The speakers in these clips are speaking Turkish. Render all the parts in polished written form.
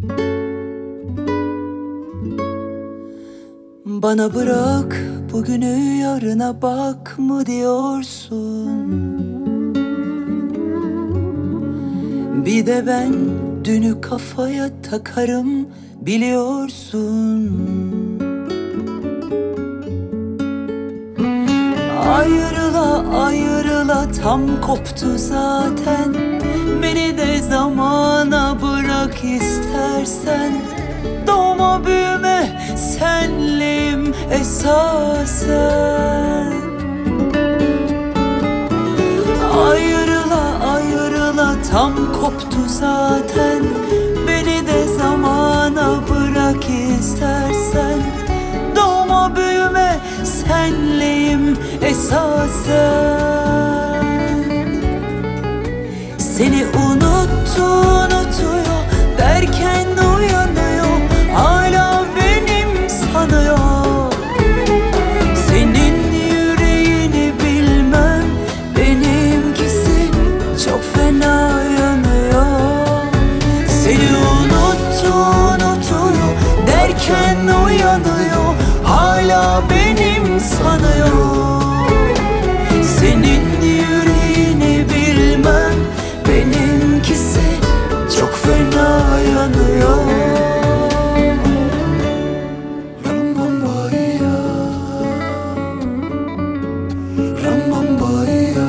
Bana bırak bugünü, yarına bak mı diyorsun? Bir de ben dünü kafaya takarım biliyorsun. Ayrıla ayrıla tam koptu zaten. Beni de zamana bırak istersen. Doğma büyüme senleyim esasen. Ayrıla ayrıla tam koptu zaten. Beni de zamana bırak istersen. Doğma büyüme senleyim esasen. Seni unuttu unutuyor derken uyanıyor, hala benim sanıyor. Senin yüreğini bilmem, benimkisi çok fena yanıyor. Seni unuttu unutuyor derken uyanıyor, hala benim sanıyor. Senin yüreğini bilmem, benimkisi çok fena yanıyor. Rambambaya, Rambambaya.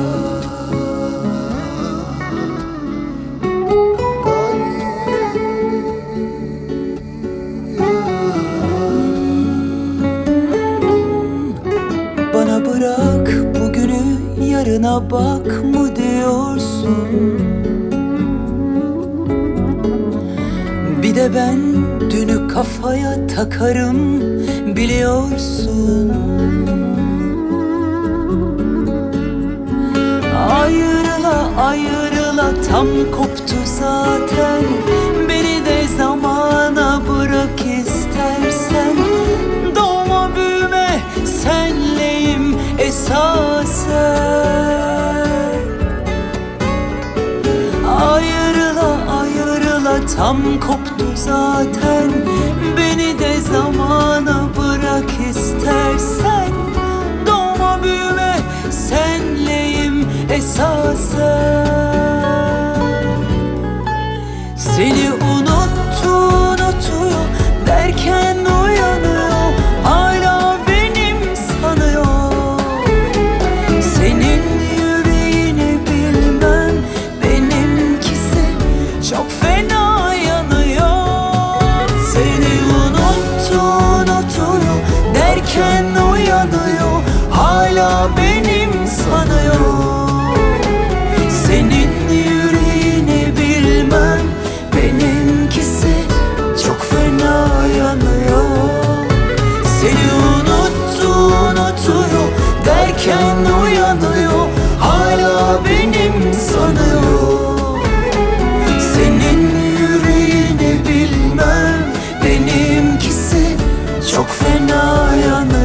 Bana bırak bugünü, yarına bak mı diyorsun? Bir de ben dünü kafaya takarım biliyorsun. Ayrıla ayrıla tam koptu zaten. Beni de zamana bırak istersen. Doğma büyüme senleyim esasen. Ayrıla ayrıla tam koptu zaten. Beni de zamana bırak istersen. Doğma büyüme senleyim esasen. Seni unuttu unutuyor derken uyanıyor, hala benim sanıyor. Senin yüreğini bilmem, benimkisi çok fena yanıyor. Seni unuttu unutuyor derken uyanıyor, hala benim sanıyor. Senin yüreğini bilmem, benimkisi çok fena yanıyor. Seni unuttu unutuyor derken uyanıyor, hala benim sanıyor. Senin yüreğini bilmem, benimkisi çok fena yanıyor.